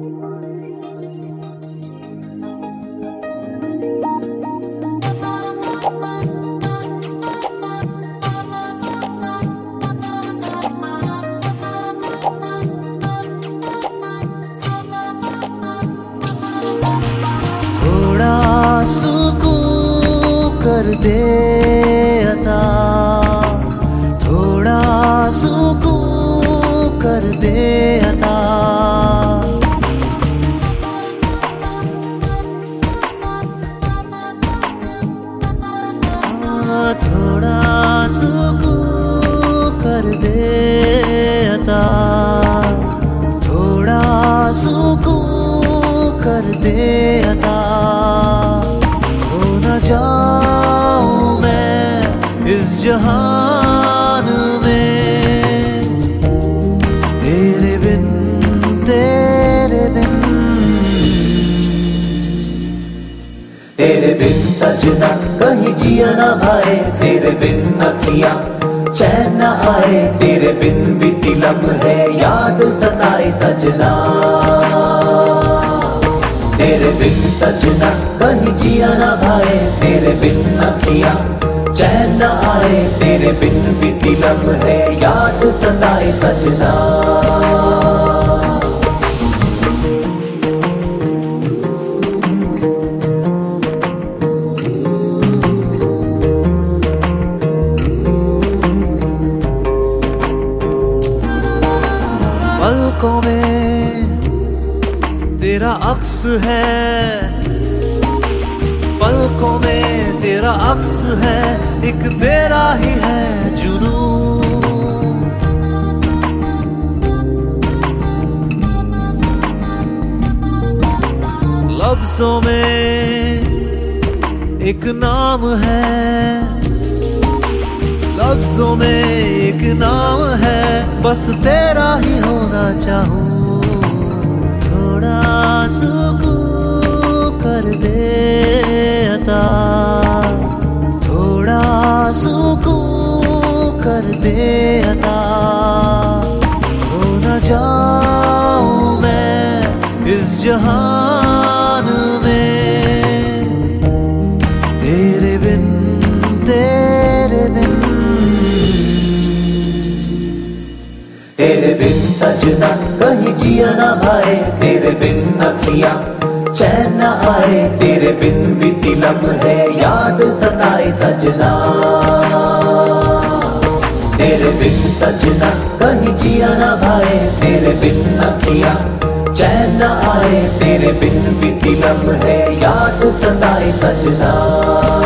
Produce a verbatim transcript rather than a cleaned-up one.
थोड़ा सुकून कर दे अता, थोड़ा सुकून कर दे अता। थोड़ा सुकून कर दे अता, थोड़ा सुकून कर दे अता। हो न जाऊं मैं इस जहान में, तेरे बिन तेरे बिन तेरे बिन सजना कहीं जिया ना भाए, तेरे बिन अखियां चैन न आए, तेरे बिन बीती लम्हे याद सताए सजना। तेरे बिन सजना कहीं जिया ना भाए, तेरे बिन अखियां चैन न आए, तेरे बिन बीती लम्हे याद सताए सजना। पलकों में तेरा अक्स है, पलकों में तेरा अक्स है, एक तेरा ही है जुनून। लफ्जों में एक नाम है, लफ्जों में एक नाम है, बस तेरा ही होना चाहूं। थोड़ा सुकून कर दे अता, थोड़ा सुकून कर दे अता। हो न जाऊं मैं इस जहान में, तेरे बिन तेरे बिन तेरे बिन सजना कहीं जिया ना भाए, तेरे बिन अखियां चैन न आए, तेरे बिन बीती लम्हे याद सताए सजना। तेरे बिन सजना कहीं जिया ना भाए, तेरे बिन अखियां चैन न आए, तेरे बिन बीती लम्हे याद सताए सजना।